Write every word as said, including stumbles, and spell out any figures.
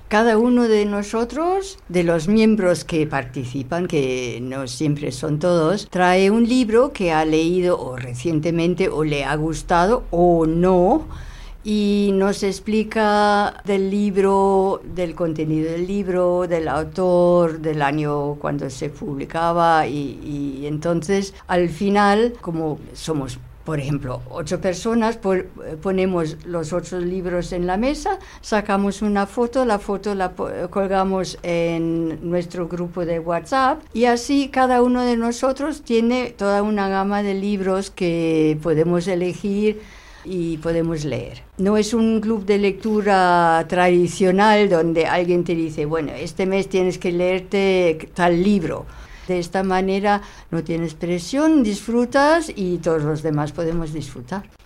Cada uno de nosotros, de los miembros que participan, que no siempre son todos, trae un libro que ha leído o recientemente o le ha gustado o no, y nos explica del libro, del contenido del libro, del autor, del año cuando se publicaba, y, y entonces al final, como somos por ejemplo ocho personas, por, ponemos los ocho libros en la mesa, sacamos una foto, la foto la colgamos en nuestro grupo de WhatsApp, y así cada uno de nosotros tiene toda una gama de libros que podemos elegir y podemos leer. No es un club de lectura tradicional donde alguien te dice, bueno, este mes tienes que leerte tal libro. De esta manera no tienes presión, disfrutas y todos los demás podemos disfrutar.